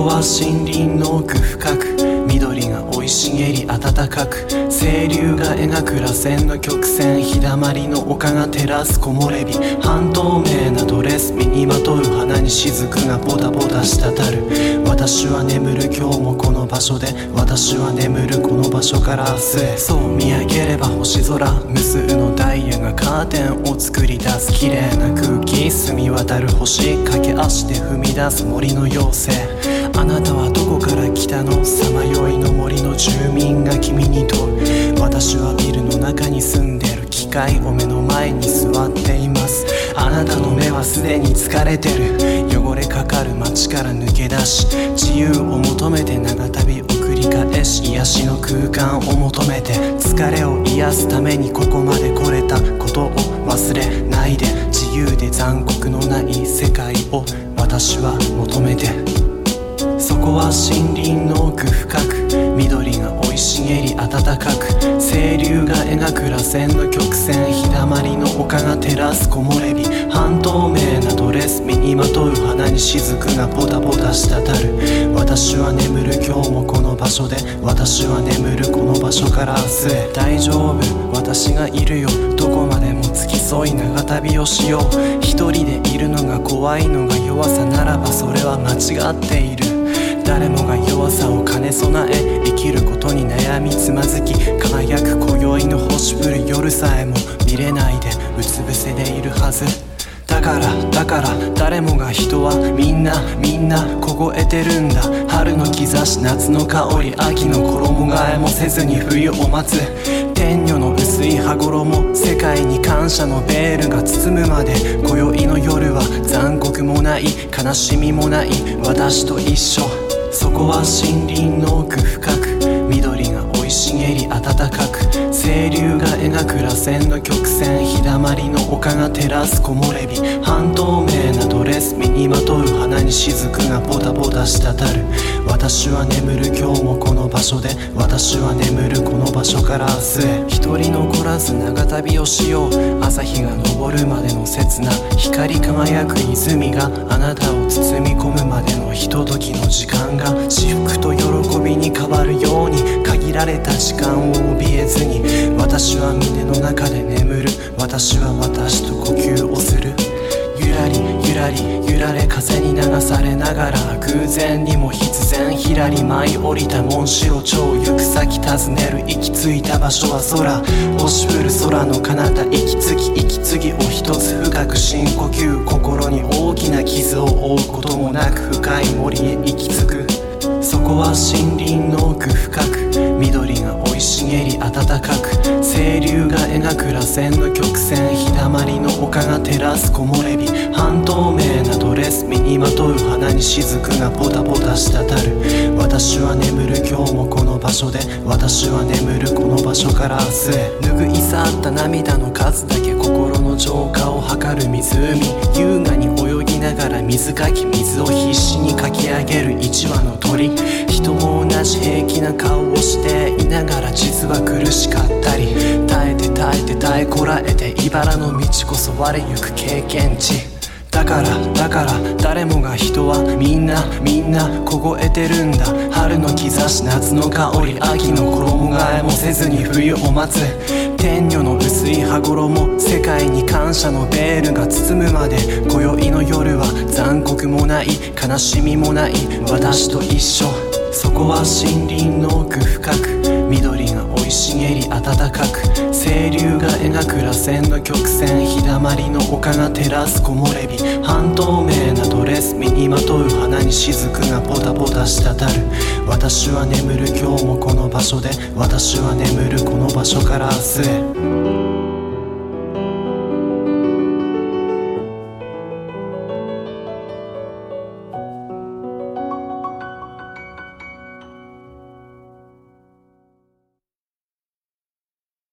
こは森林の奥深く、緑が生い茂り暖かく、清流が描く螺旋の曲線、日だまりの丘が照らす木漏れ日、半透明なドレス身にまとう花に雫がボタボタ滴る。私は眠る今日もこの場所で、私は眠るこの場所から明日へ。そう見上げれば星空、無数のダイヤがカーテンを作り出す綺麗な空気、澄み渡る星、駆け足で踏み出す森の妖精。あなたはどこから来たの、さまよいの森の住民が君に問う。私はビルの中に住んでる、機械を目の前に座っています。あなたの目はすでに疲れてる、汚れかかる街から抜け出し、自由を求めて長旅を繰り返し、癒しの空間を求めて、疲れを癒すためにここまで来れたことを忘れないで、自由で残酷のない世界を私は求めて。そこは森林の奥深く、緑が生い茂り暖かく、清流が描く螺旋の曲線、日だまりの丘が照らす木漏れ日、半透明なドレス身にまとう花に雫がポタポタ滴る。私は眠る今日もこの場所で、私は眠るこの場所から明日へ。大丈夫、私がいるよ、どこまでも付き添い長旅をしよう。一人でいるのが怖いのが弱さならば、それは間違っている。誰もが弱さを兼ね備え、生きることに悩みつまずき、輝く今宵の星降る夜さえも見れないでうつ伏せでいるはず。だから誰もが人はみんな凍えてるんだ。春の兆し、夏の香り、秋の衣替えもせずに冬を待つ。天女の薄い羽衣、世界に感謝のベールが包むまで、今宵の夜は残酷もない悲しみもない私と一緒。そこは森林の奥深く、緑が生い茂り暖かく、清流が描く螺旋の曲線、日だまりの丘が照らす木漏れ日、半透明なドレス身にまとう花に雫がポタポタ滴る。私は眠る今日もこの場所で、私は眠るこの場所から明日へ。一人残らず長旅をしよう。朝日が昇るまでの刹那、光り輝く泉があなたを包み込むまでのひとときの時間が、至福と喜びに変わるように、限られた時間を怯えずに、私は胸の中で眠る。私は私と呼吸をする。ゆらりゆらり揺られ風に流されながら、偶然にも必然ひらり舞い降りたモンシロチョウ。行く先尋ねる、行き着いた場所は空、星降る空の彼方、息継ぎを一つ深く深呼吸。心に大きな傷を負うこともなく、深い森へ行き着く。そこは森林の奥深く、緑が生い茂り暖かく、清流が描く螺旋の曲線、日だまりの丘が照らす木漏れ日、半透明なドレス身にまとう花に雫がポタポタ滴る。私は眠る今日もこの場所で、私は眠るこの場所から明日へ。拭い去った涙の数だけ心の浄化を図る湖、優雅に泳ぎながら水かき、水を必死にかき上げる一羽の鳥。人も同じ平気な顔をしていながら、実は苦しかったり、耐えこらえて、茨の道こそ我ゆく経験値。だから誰もが人はみんな凍えてるんだ。春の兆し、夏の香り、秋の衣替えもせずに冬を待つ。天女の薄い羽衣、世界に感謝のベールが包むまで、今宵の夜は残酷もない悲しみもない私と一緒。そこは森林の奥深く、緑が生い茂り暖かく、清流が描く螺旋の曲線、日だまりの丘が照らす木漏れ日、半透明なドレス身にまとう花に雫がポタポタ滴る。私は眠る今日もこの場所で、私は眠るこの場所から明日へ。